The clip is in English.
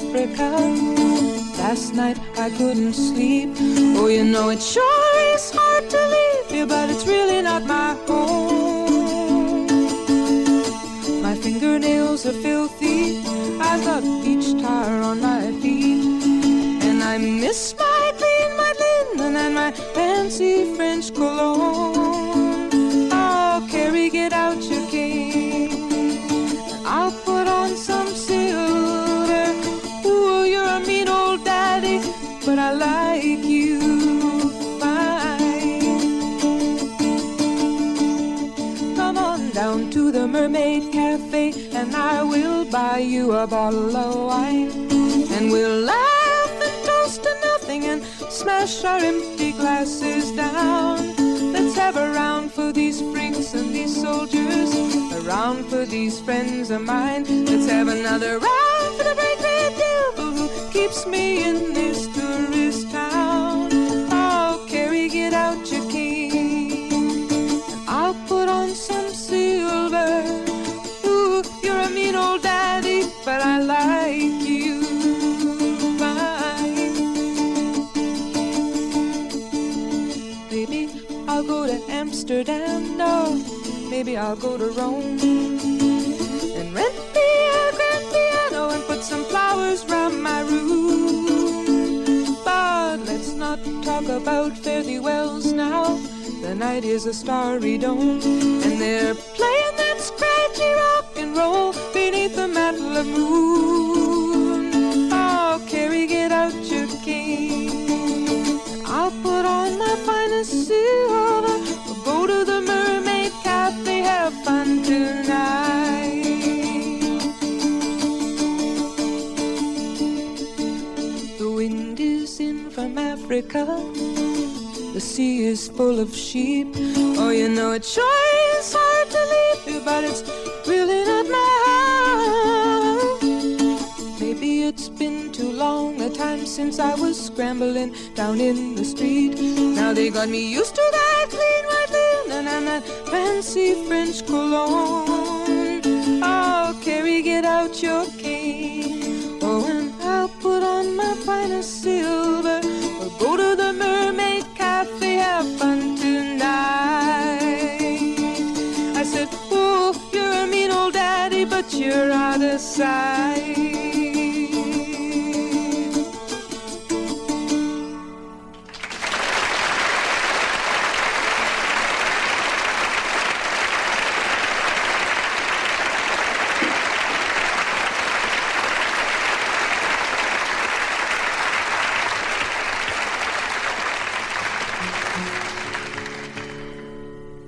Africa. Last night I couldn't sleep. Oh, you know it sure is hard to leave you, but it's really not my home. My fingernails are filthy, I've got peach tar on my feet, and I miss my clean white linen and my fancy French cologne. Oh, Carrie, get out your cane, I'll put on some silver. Ooh, you're a mean old daddy, but I like you fine. Come on down to the Mermaid Cafe, and I will buy you a bottle of wine, and we'll laugh and toast to nothing and smash our empty glasses down. Let's have a round for these freaks and these soldiers, a round for these friends of mine. Let's have another round for the bright red devil who keeps me in this tourist town. Oh, Carrie, get out your cane, I'll put on some silver. Ooh, you're a mean old daddy, but I like you fine. Maybe I'll go to Amsterdam, no, maybe I'll go to Rome, and rent me a grand piano and put some flowers round my room. But let's not talk about fare thee wells now. The night is a starry dome, and they're playing that scratchy rock and roll beneath the mantle of moon. Oh, Carrie, get out your cane, I'll put on my finest silver. We'll go to the Mermaid Cafe, have fun tonight. The wind is in from Africa, the sea is full of sheep. Oh, you know it sure is hard to leave you, but it's really not my house. Maybe it's been too long a time since I was scrambling down in the street. Now they got me used to that clean white linen and that fancy French cologne. Oh, Carrie, get out your cane,